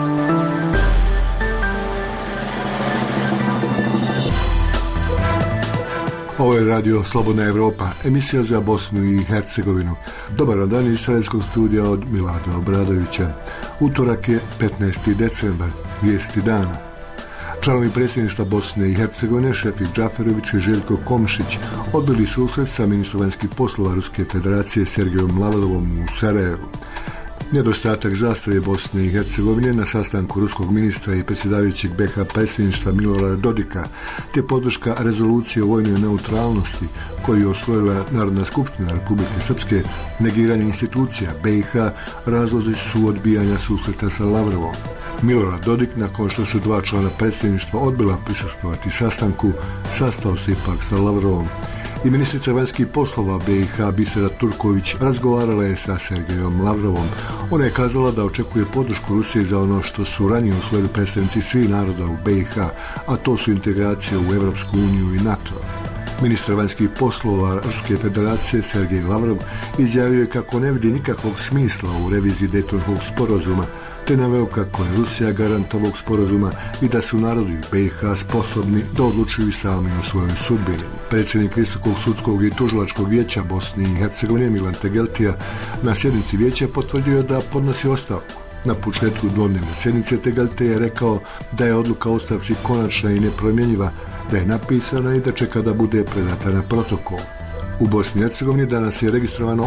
Ovo je radio Slobodna Evropa, emisija za Bosnu i Hercegovinu. Dobar dan iz israelskog studija od Milada Obradovića. Utorak je 15. decembar, vijesti dana. Članovi predsjedništva Bosne i Hercegovine Šefik Džaferović i Željko Komšić odbili susret sa ministrom vanjskih poslova Ruske federacije Sergejom Lavrovom u Sarajevu. Nedostatak zastave Bosne i Hercegovine na sastanku ruskog ministra i predsjedavajućeg BiH predsjedništva Milorada Dodika, te podrška rezolucije o vojnoj neutralnosti koju je osvojila Narodna skupština Republike Srpske, negiranje institucija BiH, razlozi su odbijanja susreta sa Lavrovom. Milorad Dodik, nakon što su dva člana predsjedništva odbila prisustvovati sastanku, sastao se ipak sa Lavrovom. I ministrica vanjskih poslova BiH Bisera Turković razgovarala je sa Sergejom Lavrovom. Ona je kazala da očekuje podršku Rusije za ono što su ranije usvojili predstavnici svih naroda u BiH, a to su integracije u Europsku uniju i NATO. Ministar vanjskih poslova Ruske federacije Sergej Lavrov izjavio je kako ne vidi nikakvog smisla u reviziji Daytonskog sporazuma, te naveo kako je Rusija garant ovog sporazuma i da su narodi BiH sposobni da odlučuju sami o svojoj sudbini. Predsjednik Visokog sudskog i tužilačkog vijeća Bosne i Hercegovine Milan Tegeltija na sjednici vijeća potvrdio da podnosi ostavku. Na početku dnevne sjednice Tegeltija je rekao da je odluka o ostavci konačna i nepromjenjiva, da je napisana i da čeka da bude predata na protokol. U Bosni i Hercegovini danas je registrovano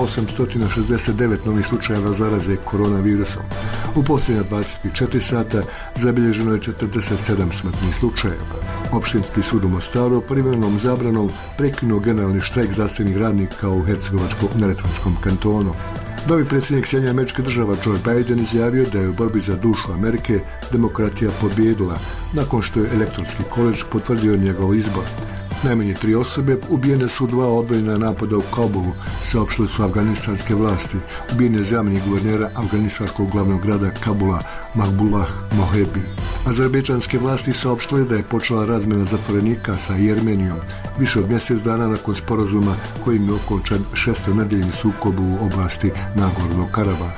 869 novih slučajeva zaraze koronavirusom. U posljednja 24 sata zabilježeno je 47 smrtnih slučajeva. Opštinski sud u Mostaru privremenom zabranom prekinuo generalni štrajk zdravstvenih radnika u Hercegovačko-neretvanskom kantonu. Novi predsjednik Sjedinjenih Američkih Država Joe Biden izjavio da je u borbi za dušu Amerike demokratija pobijedila, nakon što je Elektorski koledž potvrdio njegov izbor. Najmanje 3 osobe ubijene su 2 odvojena napada u Kabulu, saopštile su afganistanske vlasti. Ubijen je zamjenik guvernera afganistanskog glavnog grada Kabula Mahbullah Mohebi. Azerbejdžanske vlasti saopštile da je počela razmjena zatvorenika sa Jermenijom više od mjesec dana nakon sporazuma kojim je okončan 6-nedeljni sukob u oblasti Nagornog Karabaha.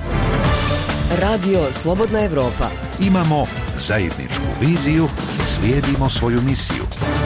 Radio Slobodna Evropa. Imamo zajedničku viziju, slijedimo svoju misiju.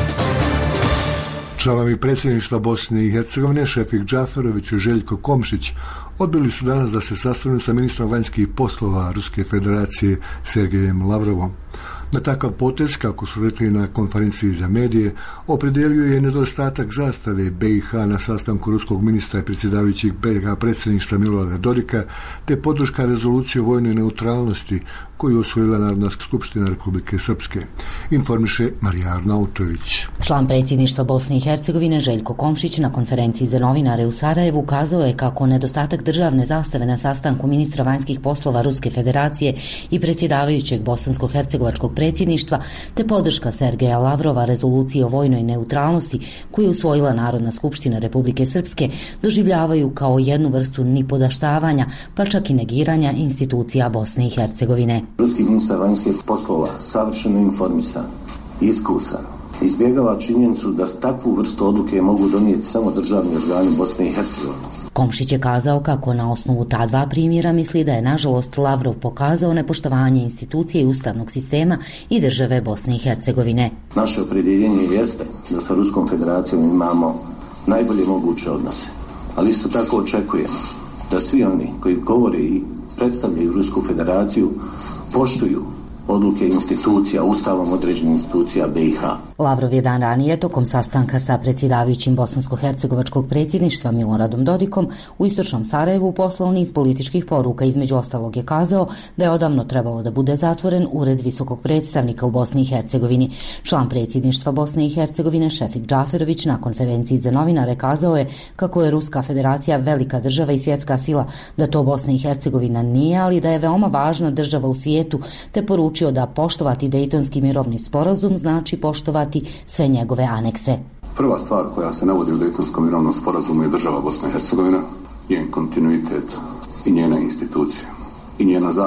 Članovi predsjedništva Bosne i Hercegovine Šefik Džaferović i Željko Komšić odbili su danas da se sastanu sa ministrom vanjskih poslova Ruske federacije Sergejem Lavrovom. Na takav potez, kako su rekli na konferenciji za medije, opredelio je nedostatak zastave BiH na sastanku ruskog ministra i predsjedavajućeg BiH predsjedništva Milorada Dodika, te podrška rezolucije o vojnoj neutralnosti koju je osvojila Narodna skupština Republike Srpske. Informiše Marija Arnautović. Član predsjedništva Bosne i Hercegovine Željko Komšić na konferenciji za novinare u Sarajevu ukazao je kako nedostatak državne zastave na sastanku ministra vanjskih poslova Ruske federacije i predsjedavajućeg bosansko-hercegovačkog predsjedništva, te podrška Sergeja Lavrova rezolucije o vojnoj neutralnosti koju je usvojila Narodna skupština Republike Srpske doživljavaju kao jednu vrstu nipodaštavanja, pa čak i negiranja institucija Bosne i Hercegovine. Ruski ministar vanjskih poslova, savršeno informisan, iskusan, izbjegava činjenicu da takvu vrstu odluke mogu donijeti samo državni organi Bosne i Hercegovine. Komšić je kazao kako na osnovu ta 2 primjera misli da je nažalost Lavrov pokazao nepoštovanje institucije i ustavnog sistema i države Bosne i Hercegovine. Naše opredjeljenje jeste da sa Ruskom federacijom imamo najbolje moguće odnose, ali isto tako očekujemo da svi oni koji govore i predstavljaju Rusku federaciju poštuju odluke institucija, ustavom određenih institucija BiH. Lavrov je dan ranije tokom sastanka sa predsjedavajućim bosansko-hercegovačkog predsjedništva Miloradom Dodikom u istočnom Sarajevu poslao niz političkih poruka. Između ostalog je kazao da je odavno trebalo da bude zatvoren ured visokog predstavnika u Bosni i Hercegovini. Član predsjedništva Bosne i Hercegovine Šefik Džaferović na konferenciji za novinare kazao je kako je Ruska federacija velika država i svjetska sila, da to Bosna i Hercegovina nije, ali da je veoma važna država u svijetu, te poručio da poštovati Dejtonski mirovni sporazum znači poštovati sve njegove anekse. Prva stvar koja se navodi u Dejtonskom mirovnom sporazumu je država Bosna i Hercegovina, njen kontinuitet i njena institucija. I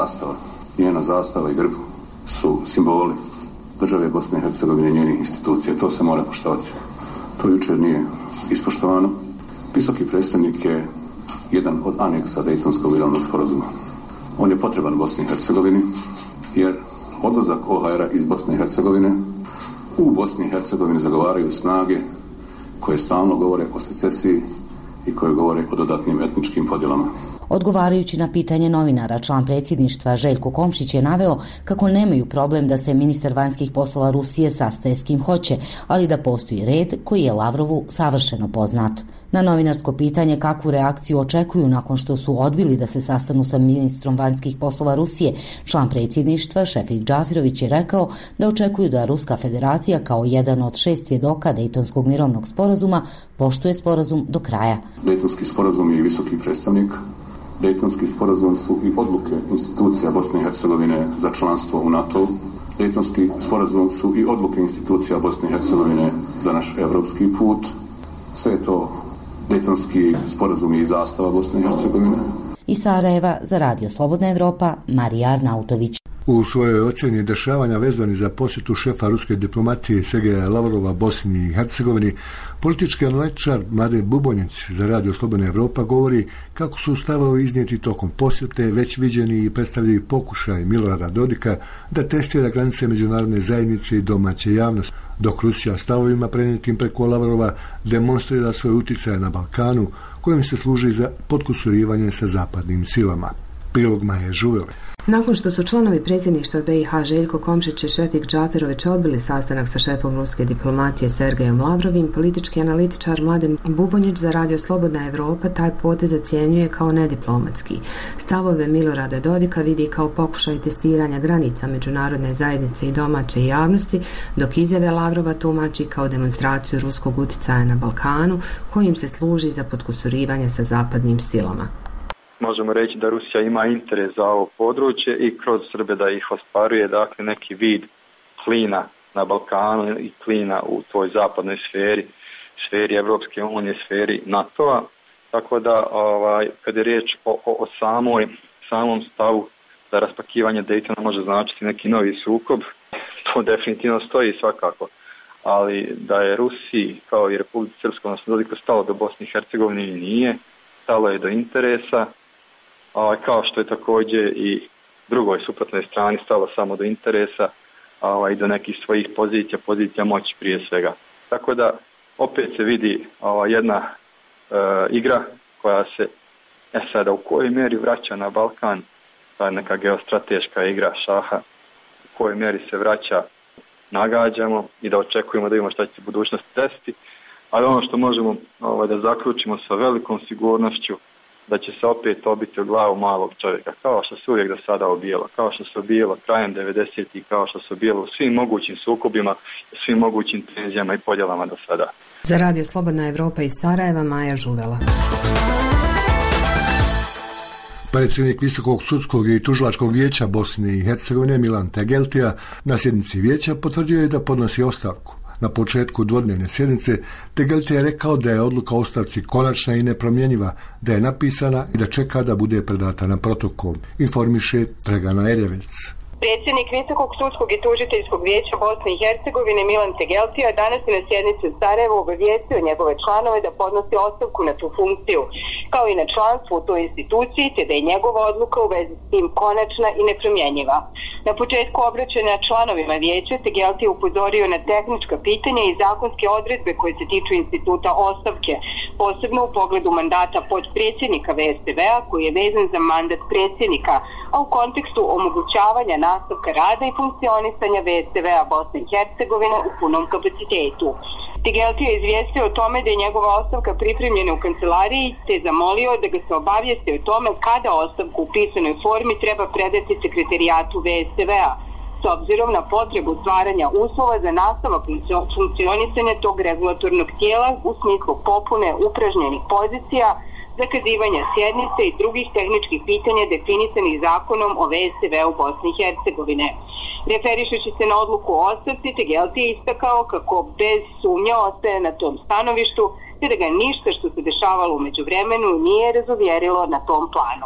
njena zastava i grb su simboli države Bosne i Hercegovine i njenih institucija. To se mora poštovati. To jučer nije ispoštovano. Visoki predstavnik je jedan od aneksa Dejtonskog mirovnog sporazuma. On je potreban Bosni i Hercegovini jer odlazak OHR-a iz Bosne i Hercegovine u Bosni i Hercegovini zagovaraju snage koje stalno govore o secesiji i koje govore o dodatnim etničkim podjelama. Odgovarajući na pitanje novinara, član predsjedništva Željko Komšić je naveo kako nemaju problem da se ministar vanjskih poslova Rusije sastaje s kim hoće, ali da postoji red koji je Lavrovu savršeno poznat. Na novinarsko pitanje kakvu reakciju očekuju nakon što su odbili da se sastanu sa ministrom vanjskih poslova Rusije, član predsjedništva Šefik Džafirović je rekao da očekuju da Ruska federacija kao jedan od 6 svjedoka Dejtonskog mirovnog sporazuma poštuje sporazum do kraja. Dejtonski sporazum je visoki predstavnik. Dejtonski sporazum su i odluke institucija Bosne i Hercegovine za članstvo u NATO. Dejtonski sporazum su i odluke institucija Bosne i Hercegovine za naš evropski put. Sve je to Dejtonski sporazum i zastava Bosne i Hercegovine. Iz Sarajeva za Radio Slobodna Evropa, Marija Arnautović. U svojoj ocjeni dešavanja vezani za posjetu šefa ruske diplomatije Sergeja Lavrova Bosni i Hercegovini, politički analitičar Mladen Bubonjić za Radio Slobodna Evropa govori kako su stavovi iznijeti tokom posjete već viđeni i predstavljaju pokušaj Milorada Dodika da testira granice međunarodne zajednice i domaće javnosti, dok Rusija stavovima prenijetim preko Lavrova demonstrira svoj utjecaj na Balkanu kojim se služi za potkusurivanje sa zapadnim silama. Prilog Maje Žuvele. Nakon što su članovi predsjedništva BiH Željko Komšić i Šefik Džafirović odbili sastanak sa šefom ruske diplomatije Sergejom Lavrovim, politički analitičar Mladen Bubonjić za Radio Slobodna Evropa taj potez ocjenjuje kao nediplomatski. Stavove Milorada Dodika vidi kao pokušaj testiranja granica međunarodne zajednice i domaće javnosti, dok izjave Lavrova tumači kao demonstraciju ruskog utjecaja na Balkanu, kojim se služi za potkusurivanje sa zapadnim silama. Možemo reći da Rusija ima interes za ovo područje i kroz Srbe da ih ostvaruje, dakle neki vid klina na Balkanu i klina u toj zapadnoj sferi Evropske unije, sferi NATO-a. Tako da kad je riječ o samom stavu da raspakivanje Dejtona može značiti neki novi sukob, to definitivno stoji svakako. Ali da je Rusiji kao i Republici Srpskoj odnosno stalo do Bosne i Hercegovine nije, stalo je do interesa, kao što je također i drugoj suprotnoj strani stalo samo do interesa i do nekih svojih pozicija moći prije svega. Tako da opet se vidi jedna igra koja se sada u kojoj mjeri vraća na Balkan, ta neka geostrateška igra šaha, u kojoj mjeri se vraća, nagađamo i da očekujemo da imamo šta će se u budućnosti desiti, ali ono što možemo da zaključimo sa velikom sigurnošću da će se opet obiti u glavu malog čovjeka, kao što se uvijek do sada obijelo, kao što se obijelo krajem 90-ih, kao što se obijelo u svim mogućim sukobima, svim mogućim tenzijama i podjelama do sada. Za Radio Slobodna Evropa iz Sarajeva, Maja Žuvela. Predsjednik Visokog sudskog i tužilačkog vijeća Bosne i Hercegovine Milan Tegeltija na sjednici vijeća potvrdio je da podnosi ostavku. Na početku dvodnevne sjednice Tegeltija je rekao da je odluka o ostavci konačna i nepromjenjiva, da je napisana i da čeka da bude predata na protokol, informiše Dragana Erjevec. Predsjednik Visokog sudskog i tužiteljskog vijeća Bosne i Hercegovine Milan Tegeltija danas je na sjednici u Sarajevu obavijestio njegove članove da podnosi ostavku na tu funkciju, kao i na članstvo u toj instituciji, te da je njegova odluka u vezi s tim konačna i nepromjenjiva. Na početku obraćanja članovima vijeća Tegeltija upozorio na tehnička pitanja i zakonske odredbe koje se tiču instituta ostavke, posebno u pogledu mandata podpredsjednika VSTV-a koji je vezan za mandat predsjednika, a u kontekstu omogućavanja nastavka rada i funkcionisanja VSTV-a Bosne i Hercegovine u punom kapacitetu. Tegeltija je izvijestio o tome da je njegova ostavka pripremljena u kancelariji, te je zamolio da ga se obavijesti o tome kada ostavku u pisanoj formi treba predati sekretarijatu VSTV-a, s obzirom na potrebu stvaranja uslova za nastavak funkcionisanja tog regulatornog tijela u smislu popune upražnjenih pozicija, zakazivanja sjednice i drugih tehničkih pitanja definisanih zakonom o VSTV-u Bosne i Hercegovine. Referišući se na odluku o ostavci, Tegeltija je istakao kako bez sumnja ostaje na tom stanovištu, te da ga ništa što se dešavalo u međuvremenu nije razuvjerilo na tom planu.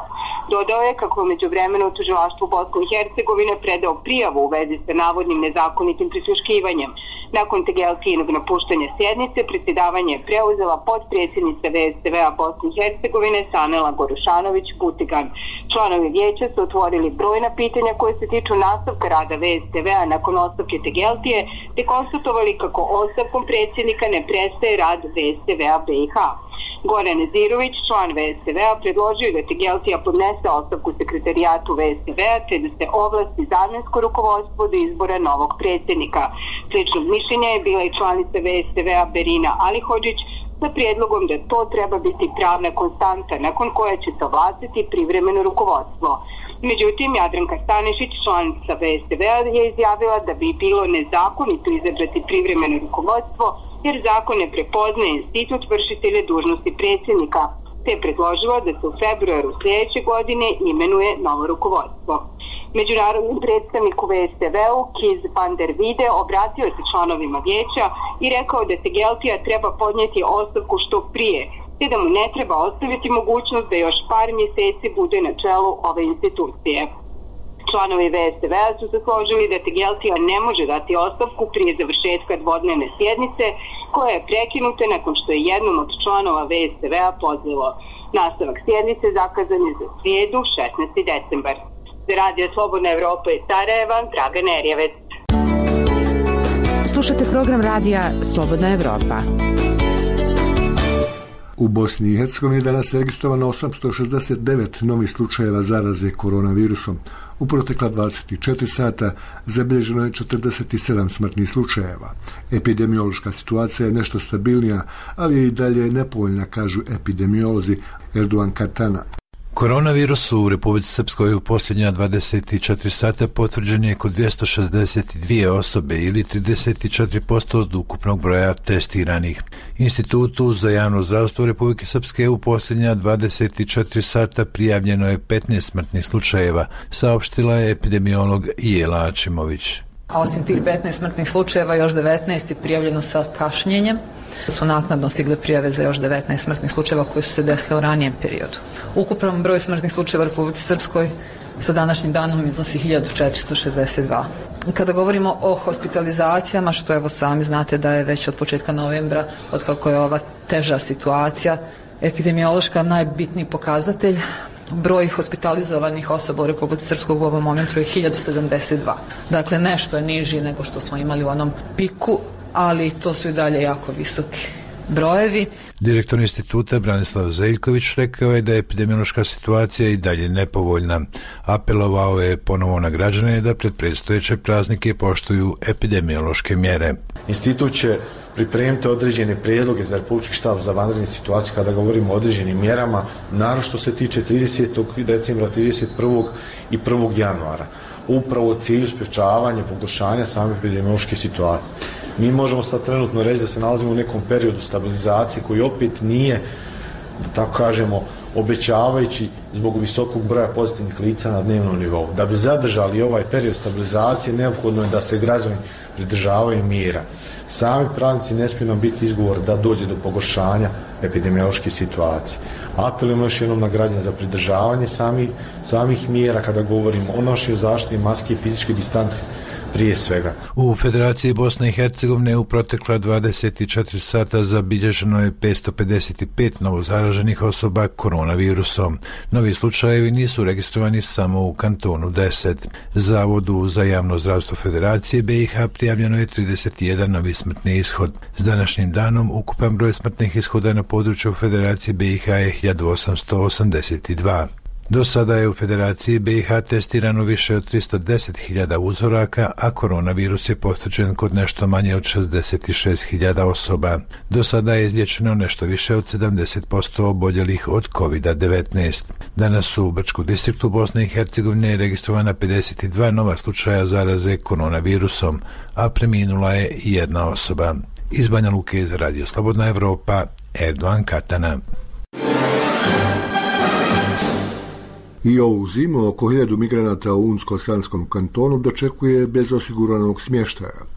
Dodao je kako je međuvremeno u tužilaštvu Bosne i Hercegovine predao prijavu u vezi sa navodnim nezakonitim prisluškivanjem. Nakon Tegeltijinog napuštanja sjednice, predsjedavanje je preuzela potpredsjednica VSTV-a Bosne i Hercegovine Sanela Gorušanović-Butigan. Članovi vijeća su otvorili brojna pitanja koje se tiču nastavka rada VSTV-a nakon ostavke Tegeltije, te konstatovali kako ostavkom predsjednika ne prestaje rad VSTV-a BiH. Goran Nezirović, član VSTV-a, predložio da Tegeltija podnese ostavku sekretarijatu VSTV-a te da se ovlasti zamjensko rukovodstvo do izbora novog predsjednika. Sličnog mišljenja je bila i članica VSTV-a Berina Alihodžić sa prijedlogom da to treba biti pravna konstanta nakon koje će se ovlastiti privremeno rukovodstvo. Međutim, Jadranka Stanešić, članica VSTV-a, je izjavila da bi bilo nezakonito izabrati privremeno rukovodstvo jer zakon ne prepoznaje institut vršitelja dužnosti predsjednika, te je predložila da se u februaru sljedeće godine imenuje novo rukovodstvo. Međunarodnom predstavniku VSTV-u Kiz van der Vide obratio se članovima vijeća i rekao da Tegeltija treba podnijeti ostavku što prije, te da mu ne treba ostaviti mogućnost da još par mjeseci bude na čelu ove institucije. Članovi VSTV-a su se složili da Tegeltija ne može dati ostavku prije završetka dvodnevne sjednice, koja je prekinuta nakon što je jednom od članova VSTV-a pozvalo. Nastavak sjednice zakazan je za srijedu 16. decembar. Za Radio Slobodna Evropa iz Sarajeva, Draga Nerjevec. Slušate program radija Slobodna Evropa. U Bosni i Hercegovini danas je registrovano 869 novih slučajeva zaraze koronavirusom. U protekla 24 sata zabilježeno je 47 smrtnih slučajeva. Epidemiološka situacija je nešto stabilnija, ali je i dalje nepovoljna, kažu epidemiolozi. Erdogan Katana. Koronavirus u Republici Srpskoj u posljednja 24 sata potvrđen je kod 262 osobe ili 34% od ukupnog broja testiranih. Institutu za javno zdravstvo Republike Srpske u posljednja 24 sata prijavljeno je 15 smrtnih slučajeva, saopštila je epidemiolog Jela Ačimović. A osim tih 15 smrtnih slučajeva, još 19 je prijavljeno sa kašnjenjem. Su naknadno stigle prijave za još 19 smrtnih slučajeva koji su se desili u ranijem periodu. Ukupan broj smrtnih slučajeva u Republici Srpskoj sa današnjim danom iznosi 1462. Kada govorimo o hospitalizacijama, što evo sami znate da je već od početka novembra, od kako je ova teža situacija, epidemiološka najbitniji pokazatelj, broj hospitalizovanih osoba u Republici Srpskoj u ovom momentu je 1072. Dakle, nešto je niži nego što smo imali u onom piku, ali to su i dalje jako visoki brojevi. Direktor instituta Branislav Zeljković rekao je da je epidemiološka situacija i dalje nepovoljna. Apelovao je ponovo na građane da pred predstojeće praznike poštuju epidemiološke mjere. Institut će pripremiti određene prijedloge za Republički štab za vanredne situacije kada govorimo o određenim mjerama, naročito se tiče 30. decembra, 31. i 1. januara. Upravo u cilju sprječavanja, pogoršanja same epidemiološke situacije. Mi možemo sad trenutno reći da se nalazimo u nekom periodu stabilizacije koji opet nije, da tako kažemo, obećavajući zbog visokog broja pozitivnih lica na dnevnom nivou. Da bi zadržali ovaj period stabilizacije, neophodno je da se građani pridržavaju mjera. Sami pravnici ne smiju nam biti izgovor da dođe do pogoršanja epidemiološke situacije. Apelujemo još jednom na građane za pridržavanje samih mjera kada govorimo o nošenju zaštite maske i fizičke distance prije svega. U Federaciji Bosne i Hercegovine u protekla 24 sata zabilježeno je 555 novozaraženih osoba koronavirusom. Novi slučajevi nisu registrovani samo u kantonu 10. Zavodu za javno zdravstvo Federacije BiH prijavljeno je 31 novi smrtni ishod. S današnjim danom ukupan broj smrtnih ishoda na području Federacije BiH je 1882. Do sada je u Federaciji BiH testirano više od 310.000 uzoraka, a koronavirus je potvrđen kod nešto manje od 66.000 osoba. Do sada je izliječeno nešto više od 70% oboljelih od COVID-19. Danas u Brčkom distriktu Bosne i Hercegovine registrovana 52 nova slučaja zaraze koronavirusom, a preminula je jedna osoba. Iz Banja Luke za Radio Slobodna Evropa, Erdogan Katana. I ovu zimu oko 1000 migranata u Unsko-Sanskom kantonu dočekuje bez osiguranog smještaja.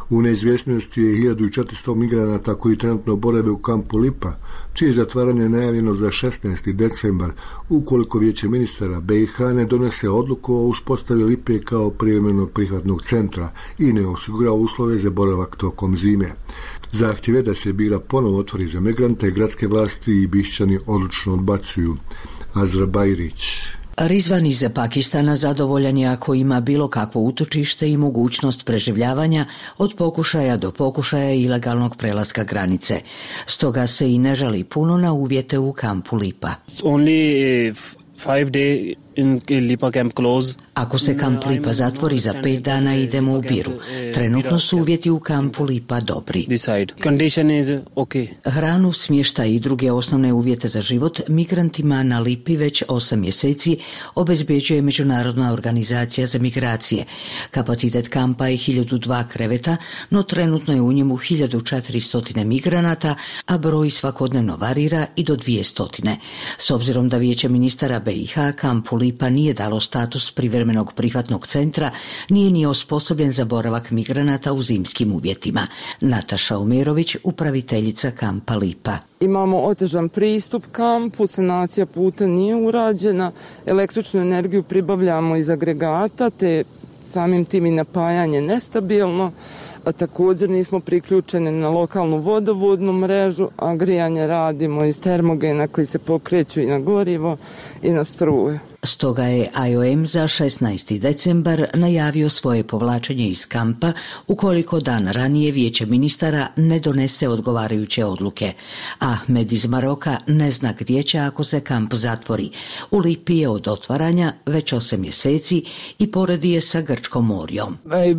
U neizvjesnosti je 1400 migranata koji trenutno borave u kampu Lipa, čije zatvaranje najavljeno za 16. decembar, ukoliko Vijeće ministara BiH ne donese odluku o uspostavi Lipe kao privremenog prihvatnog centra i ne osigura uslove za boravak tokom zime. Zahtjeve da se Bira ponovo otvori za migrante, gradske vlasti i Bišćani odlučno odbacuju. Azra Bajrić. Rizvan iz Pakistana zadovoljan je ako ima bilo kakvo utočište i mogućnost preživljavanja od pokušaja do pokušaja ilegalnog prelaska granice. Stoga se i ne žali puno na uvjete u kampu Lipa. Only 5 days in Lipa camp close. Ako se kamp Lipa zatvori za 5 dana idemo u Biru. Trenutno su uvjeti u kampu Lipa dobri. Condition is okay. Hranu, smještaj i druge osnovne uvjete za život migrantima na Lipi već 8 mjeseci obezbeđuje Međunarodna organizacija za migracije. Kapacitet kampa je 1002 kreveta, no trenutno je u njemu 1400 migranata, a broj svakodnevno varira i do 200. S obzirom da Vijeće ministara BiH kampu Lipa nije dalo status privremenog prihvatnog centra, nije ni osposobljen za boravak migranata u zimskim uvjetima. Nataša Umerović, upraviteljica kampa Lipa. Imamo otežan pristup kampu, sanacija puta nije urađena, električnu energiju pribavljamo iz agregata, te samim tim i napajanje nestabilno, a također nismo priključeni na lokalnu vodovodnu mrežu, a grijanje radimo iz termogena koji se pokreću i na gorivo i na struje. Stoga je IOM za 16. decembar najavio svoje povlačenje iz kampa ukoliko dan ranije Vijeće ministara ne donese odgovarajuće odluke. Ahmed iz Maroka ne zna gdje će ako se kamp zatvori. U Lipi je od otvaranja već 8 mjeseci i poredi je sa Grčkom morijom.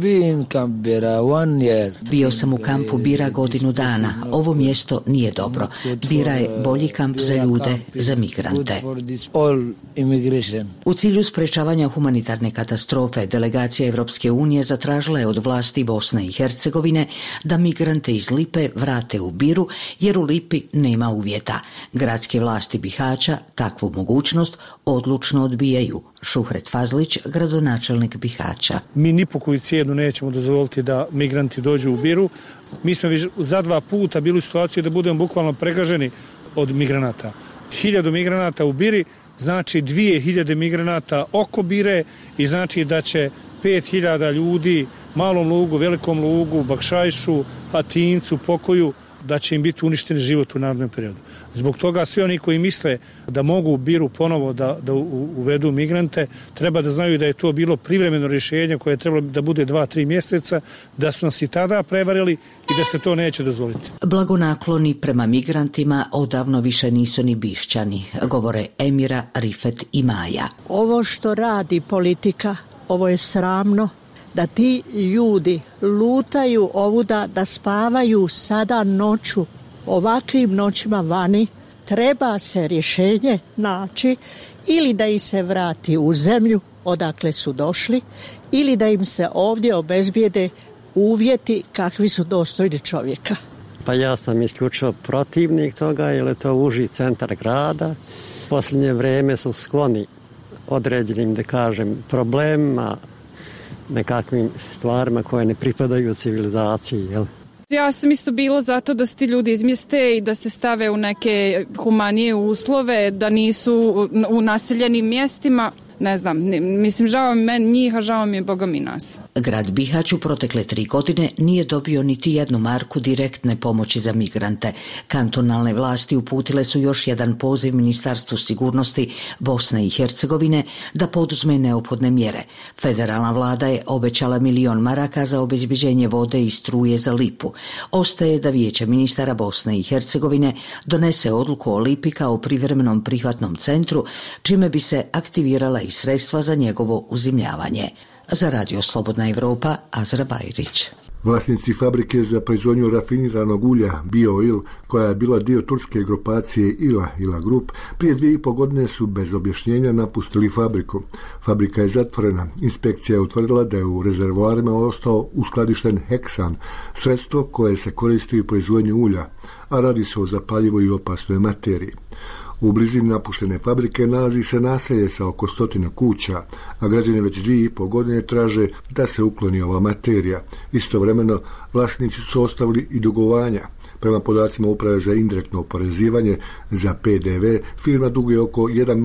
Bio sam u kampu Bira godinu dana. Ovo mjesto nije dobro. Bira je bolji kamp za ljude, za migrante. U cilju sprečavanja humanitarne katastrofe, delegacija Evropske unije zatražila je od vlasti Bosne i Hercegovine da migrante iz Lipe vrate u Biru, jer u Lipi nema uvjeta. Gradske vlasti Bihaća takvu mogućnost odlučno odbijaju. Šuhret Fazlić, gradonačelnik Bihaća. Mi ni po koju cijenu nećemo dozvoliti da migranti dođu u Biru. Mi smo za 2 puta bili u situaciji da budemo bukvalno pregaženi od migranata. 1000 migranata u Biri znači 2000 migranata oko Bire i znači da će 5000 ljudi Malom Lugu, Velikom Lugu, Bakšajšu, Atincu, Pokoju, da će im biti uništen život u narednom periodu. Zbog toga svi oni koji misle da mogu u Biru ponovo da uvedu migrante, treba da znaju da je to bilo privremeno rješenje koje je trebalo da bude 2-3 mjeseca, da su nas i tada prevarili i da se to neće dozvoliti. Blagonakloni prema migrantima odavno više nisu ni Bišćani, govore Emira, Rifet i Maja. Ovo što radi politika, ovo je sramno. Da ti ljudi lutaju ovuda, da spavaju sada noću, ovakvim noćima vani, treba se rješenje naći ili da ih se vrati u zemlju odakle su došli ili da im se ovdje obezbijede uvjeti kakvi su dostojni čovjeka. Pa ja sam isključivo protivnik toga jer je to uži centar grada. Posljednje vrijeme su skloni određenim, da kažem, problemima, nekakvim stvarima koje ne pripadaju civilizaciji, jel? Ja sam isto bila zato da se ti ljudi izmjeste i da se stave u neke humanije uslove, da nisu u naseljenim mjestima. Ne znam, mislim, žao mi meni njih, a žao mi je Boga mi nas. Grad Bihać u protekle 3 godine nije dobio niti 1 marku direktne pomoći za migrante. Kantonalne vlasti uputile su još jedan poziv Ministarstvu sigurnosti Bosne i Hercegovine da poduzme neophodne mjere. Federalna vlada je obećala 1 milion maraka za obezbeđenje vode i struje za Lipu. Ostaje da Vijeće ministara Bosne i Hercegovine donese odluku o Lipi kao privremenom prihvatnom centru, čime bi se aktivirala i sredstva za njegovo uzimljavanje. Za Radio Slobodna Evropa, Azra Bajrić. Vlasnici fabrike za proizvodnju rafiniranog ulja BioIl, koja je bila dio turske grupacije ILA Group, prije 2,5 godine su bez objašnjenja napustili fabriku. Fabrika je zatvorena. Inspekcija je utvrdila da je u rezervoarima ostao uskladišten heksan, sredstvo koje se koristi u proizvodnju ulja, a radi se o zapaljivoj i opasnoj materiji. U blizini napuštene fabrike nalazi se naselje sa oko 100 kuća, a građani već 2,5 godine traže da se ukloni ova materija. Istovremeno, vlasnici su ostavili i dugovanja. Prema podacima Uprave za indirektno oporezivanje za PDV, firma duguje oko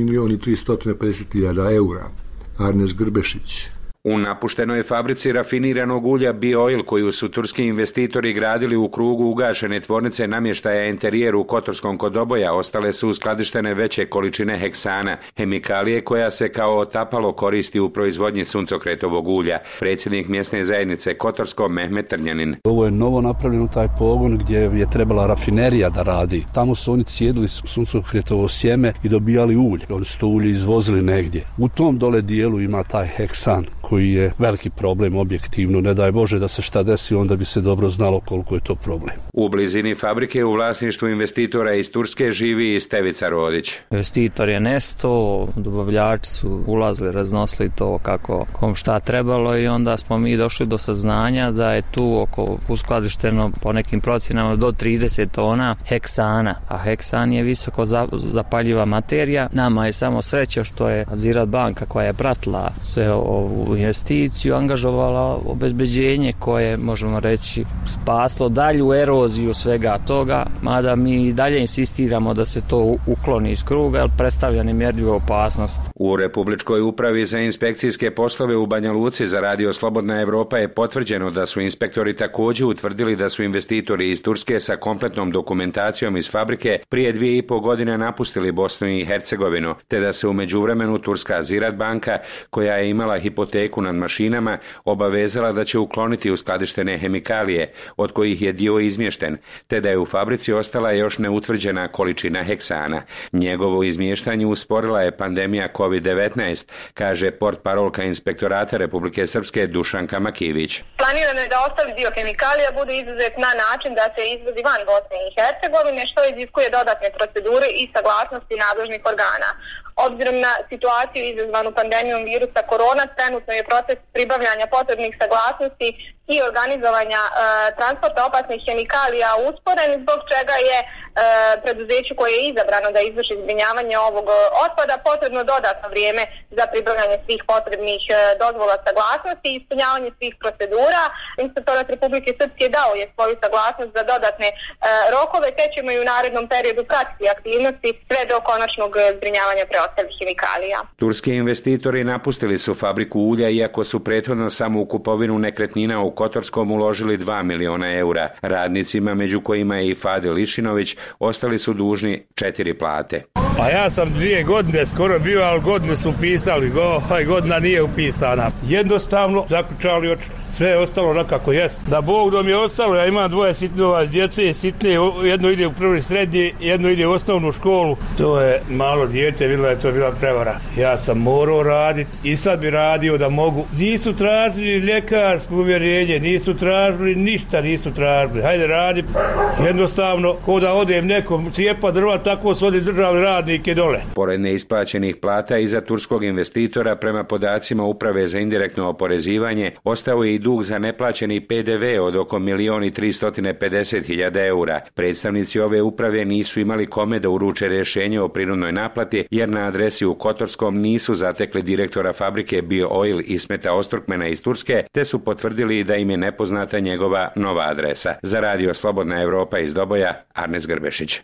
1.350.000 eura. Arnes Grbešić. U napuštenoj fabrici rafiniranog ulja Bio-Oil, koju su turski investitori gradili u krugu ugašene tvornice namještaja Interijer u Kotorskom kod Oboja, ostale su uskladištene veće količine heksana, hemikalije koja se kao otapalo koristi u proizvodnji suncokretovog ulja. Predsjednik mjesne zajednice Kotorsko Mehmet Trnjanin. Ovo je novo napravljeno taj pogon gdje je trebala rafinerija da radi. Tamo su oni cijedili suncokretovo sjeme i dobijali ulje. Oni su to ulje izvozili negdje. U tom dole dijelu ima taj heksan koji je veliki problem objektivno. Ne daj Bože da se šta desi, onda bi se dobro znalo koliko je to problem. U blizini fabrike u vlasništvu investitora iz Turske živi i Stevica Rodić. Investitor je nestao, dobavljači su ulazili, raznosili to kako kom šta trebalo i onda smo mi došli do saznanja da je tu oko uskladišteno po nekim procjenama do 30 tona heksana, a heksan je visoko zapaljiva materija. Nama je samo sreća što je Ziraat banka koja je pratila sve ovu investiciju angažovala obezbeđenje koje, možemo reći, spaslo dalju eroziju svega toga, mada mi dalje insistiramo da se to ukloni iz kruga, jer predstavlja nemjerljivu opasnost. U Republičkoj upravi za inspekcijske poslove u Banja Luci za Radio Slobodna Evropa je potvrđeno da su inspektori također utvrdili da su investitori iz Turske sa kompletnom dokumentacijom iz fabrike prije 2,5 godine napustili Bosnu i Hercegovinu, te da se u međuvremenu turska Ziraat banka, koja je imala hipoteku nad mašinama, obavezala da će ukloniti uskladištene hemikalije, od kojih je dio izmješten, te da je u fabrici ostala još neutvrđena količina heksana. Njegovo izmještanje usporila je pandemija COVID-19, kaže portparolka Inspektorata Republike Srpske Dušanka Makivić. Planirano je da ostali dio hemikalija bude izuzet na način da se izvozi van Bosne i Hercegovine, što iziskuje dodatne procedure i saglasnosti nadležnih organa. Obzirom na situaciju izazvanu pandemijom virusa korona, trenutno je proces pribavljanja potrebnih saglasnosti i organizovanja transporta opasnih hemikalija usporen, zbog čega je preduzeću koje je izabrano da izvrši zbrinjavanje ovog otpada potrebno dodatno vrijeme za pribavljanje svih potrebnih dozvola saglasnosti i ispunjavanje svih procedura. Inspektorat Republike Srpske dao je svoju saglasnost za dodatne rokove, te ćemo i u narednom periodu pratiti aktivnosti sve do konačnog zbrinjavanja preostalih hemikalija. Turski investitori napustili su fabriku ulja, iako su prethodno samo u kupovinu nekretnina u Kotorskom uložili 2 miliona eura. Radnicima, među kojima je i Fadil Išinović, ostali su dužni 4 plate. A ja sam 2 godine skoro bio, ali godine su upisali, godina nije upisana. Jednostavno zaključali oči. Sve je ostalo onako jest. Da Bog da mi je ostalo, ja imam 2 sitne djece, sitne, jedno ide u prvi srednji, jedno ide u osnovnu školu. To je malo dijete, vidjela je to bila prevara. Ja sam morao raditi i sad bi radio da mogu. Nisu tražili ljekarsko uvjerenje, nisu tražili ništa, nisu tražili. Hajde radi. Jednostavno, ko da odem nekom cijepa drva, tako su oni držali radnike dole. Pored neisplaćenih plata iza turskog investitora, prema podacima Uprave za indirektno oporezivanje, ostao je i dug za neplaćeni PDV od oko 1.350.000 eura. Predstavnici ove uprave nisu imali kome da uruče rješenje o prinudnoj naplati, jer na adresi u Kotorskom nisu zatekli direktora fabrike Bio-Oil Ismeta Ostrukmena iz Turske, te su potvrdili da im je nepoznata njegova nova adresa. Za Radio Slobodna Evropa iz Doboja, Arnes Grbešić.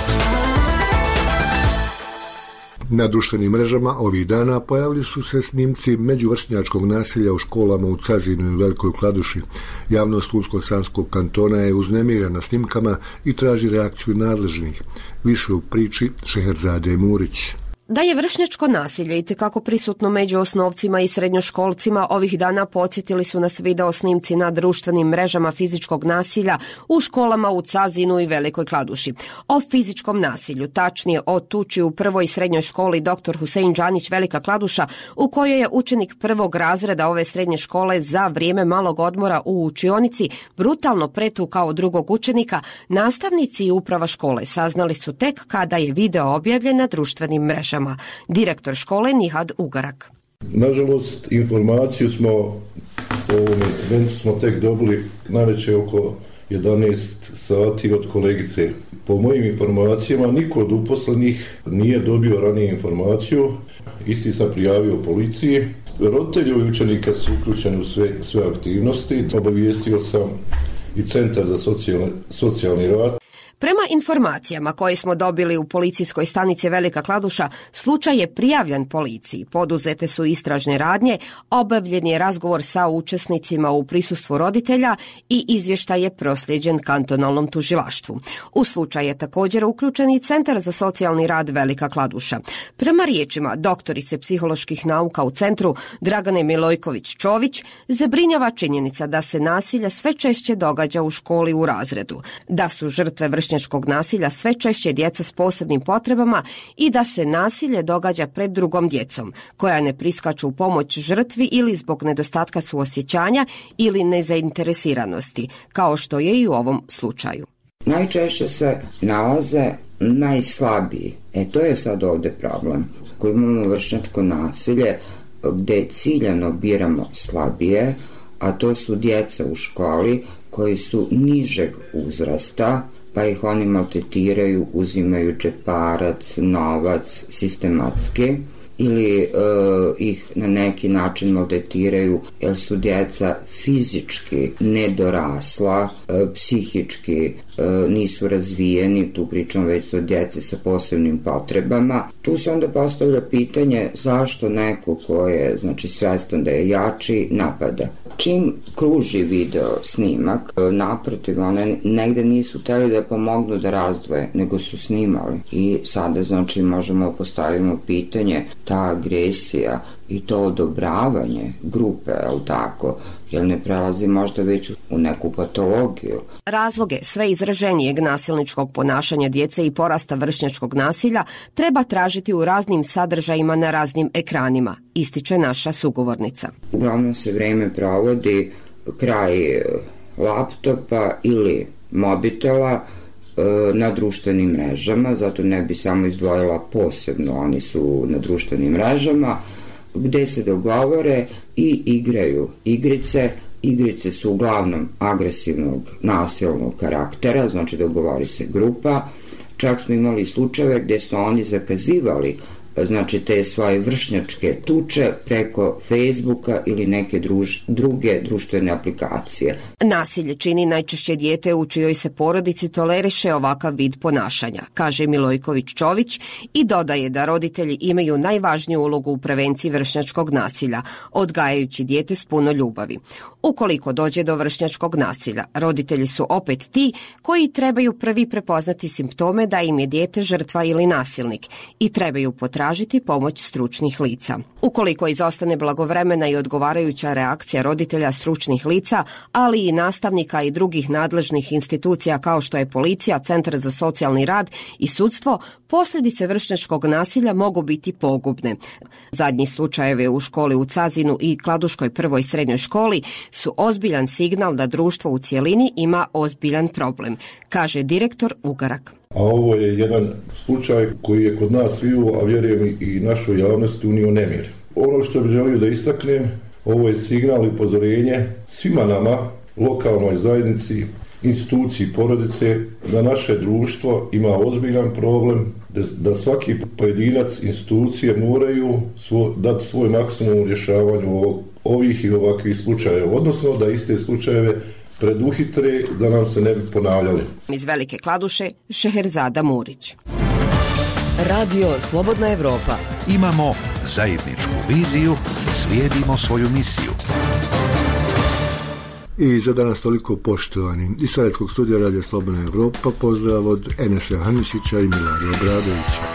Na društvenim mrežama ovih dana pojavili su se snimci međuvršnjačkog nasilja u školama u Cazinu i Velikoj Kladuši. Javnost Unsko-Sanskog kantona je uznemirena snimkama i traži reakciju nadležnih. Više u priči Šeherzade Murić. Da je vršnjačko nasilje itekako prisutno među osnovcima i srednjoškolcima, ovih dana podsjetili su nas video snimci na društvenim mrežama fizičkog nasilja u školama u Cazinu i Velikoj Kladuši. O fizičkom nasilju, tačnije o tuči u prvoj srednjoj školi Dr. Husein Džanić Velika Kladuša, u kojoj je učenik prvog razreda ove srednje škole za vrijeme malog odmora u učionici brutalno pretukao drugog učenika, nastavnici i uprava škole saznali su tek kada je video objavljen na društvenim mrežama. Direktor škole Nihad Ugarak. Nažalost, informaciju smo o ovom incidentu smo tek dobili navečer oko 11 sati od kolegice. Po mojim informacijama, niko od uposlenih nije dobio ranije informaciju. Isti sam prijavio policiji. Roditelji učenika su uključeni u sve aktivnosti. Obavijestio sam i Centar za socijalni rad. Prema informacijama koje smo dobili u policijskoj stanici Velika Kladuša, slučaj je prijavljen policiji. Poduzete su istražne radnje, obavljen je razgovor sa učesnicima u prisustvu roditelja i izvještaj je proslijeđen kantonalnom tužilaštvu. U slučaj je također uključen i Centar za socijalni rad Velika Kladuša. Prema riječima doktorice psiholoških nauka u centru Dragane Milojković-Čović, zabrinjava činjenica da se nasilje sve češće događa u školi u razredu, da su žrtve vršnjačkog nasilja sve češće djeca s posebnim potrebama i da se nasilje događa pred drugom djecom, koja ne priskaču u pomoć žrtvi ili zbog nedostatka suosjećanja ili nezainteresiranosti, kao što je i u ovom slučaju. Najčešće se nalaze najslabiji. To je sad ovdje problem. Koji imamo vršnjačko nasilje gdje ciljano biramo slabije, a to su djeca u školi koji su nižeg uzrasta, pa ih oni maltretiraju, uzimaju džeparac, novac, sistematski, ili ih na neki način maltretiraju jer su djeca fizički nedorasla, psihički nisu razvijeni, tu pričamo već o djeci sa posebnim potrebama. Tu se onda postavlja pitanje zašto neko ko je svjestan da je jači napada. Čim kruži video snimak, naprotiv, one negde nisu htjeli da pomognu da razdvoje, nego su snimali. I sada možemo postaviti pitanje, ta agresija i to odobravanje grupe, jer ne prelazi možda već u neku patologiju. Razloge sve izraženijeg nasilničkog ponašanja djece i porasta vršnjačkog nasilja treba tražiti u raznim sadržajima na raznim ekranima, ističe naša sugovornica. Uglavnom se vreme provodi kraj laptopa ili mobitela na društvenim mrežama, zato ne bi samo izdvojila posebno, oni su na društvenim mrežama, gde se dogovore i igraju igrice. Igrice su uglavnom agresivnog, nasilnog karaktera, dogovori se grupa. Čak smo imali slučajeve gdje su oni zakazivali te svoje vršnjačke tuče preko Facebooka ili neke druge društvene aplikacije. Nasilje čini najčešće dijete u čijoj se porodici toleriše ovakav vid ponašanja, kaže Milojković-Čović i dodaje da roditelji imaju najvažniju ulogu u prevenciji vršnjačkog nasilja, odgajajući dijete s puno ljubavi. Ukoliko dođe do vršnjačkog nasilja, roditelji su opet ti koji trebaju prvi prepoznati simptome da im je dijete žrtva ili nasilnik i trebaju tražiti pomoć stručnih lica. Ukoliko izostane blagovremena i odgovarajuća reakcija roditelja, stručnih lica, ali i nastavnika i drugih nadležnih institucija kao što je policija, Centar za socijalni rad i sudstvo, posljedice vršnjačkog nasilja mogu biti pogubne. Zadnji slučajevi u školi u Cazinu i Kladuškoj prvoj srednjoj školi su ozbiljan signal da društvo u cjelini ima ozbiljan problem, kaže direktor Ugarak. A ovo je jedan slučaj koji je kod nas sviju, a vjerujem i našoj javnosti, unio nemir. Ono što bih želio da istaknem, ovo je signal i upozorenje svima nama, lokalnoj zajednici, instituciji, porodice, da naše društvo ima ozbiljan problem, da svaki pojedinac, institucije moraju dati svoj maksimum u rješavanju ovih i ovakvih slučajeva, odnosno da iste slučajeve preduhitre da nam se ne bi ponavljali. Iz Velike Kladuše, Šeherzada Murić. Radio Slobodna Evropa. Imamo zajedničku viziju, slijedimo svoju misiju. I za danas toliko, poštovani. Iz Sarajevskog studija Radio Slobodna Evropa pozdrav od Enesa Hanišića i Milada Obradovića.